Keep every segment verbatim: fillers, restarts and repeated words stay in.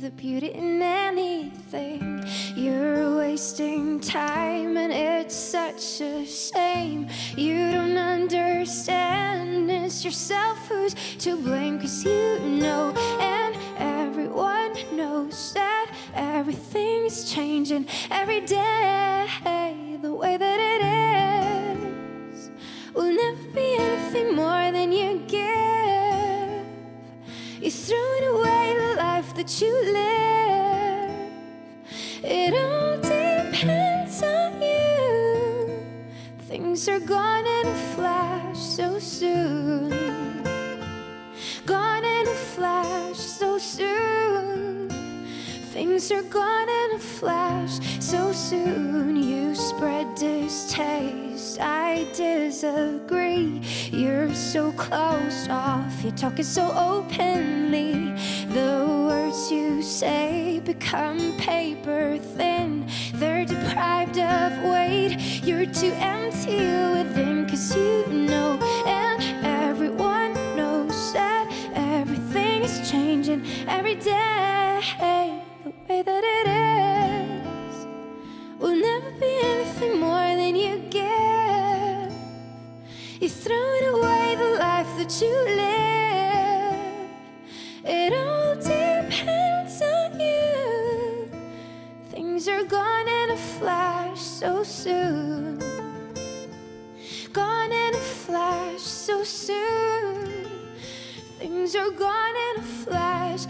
the beauty in anything. You're wasting time and it's such a shame. You don't understand, it's yourself who's to blame. Cause you know, and everyone knows that everything's changing every day. The way that it is will never be anything more than you give. You're throwing away the life that you live. It all depends on you. Things are gone in a flash so soon. Gone in a flash so soon. Things are gone in a flash so soon. You spread distaste, I disagree. You're so closed off, you're talking so openly. The words you say become paper thin. They're deprived of weight, you're too empty within. Cause you know, and everyone knows that everything is changing every day. The way that it is will never be anything more than you give. You're throwing away the life that you live. It all depends on you. Things are gone in a flash so soon. Gone in a flash so soon. Things are gone in a flash.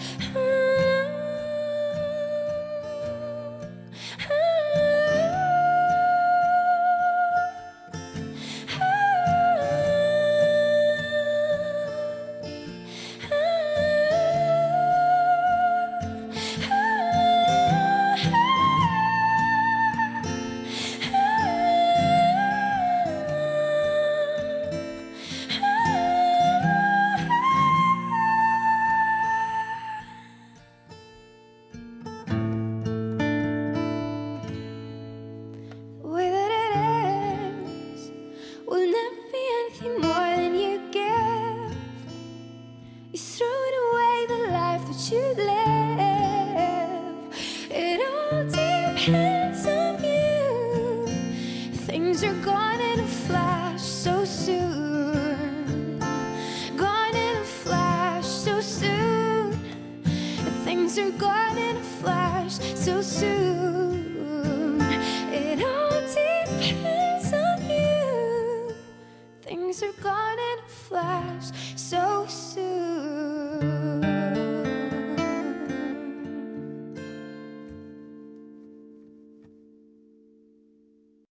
You live. It all depends on you. Things are gone in a flash so soon. Gone in a flash so soon. Things are gone in a flash so soon. It all depends on you. Things are gone in a flash so soon.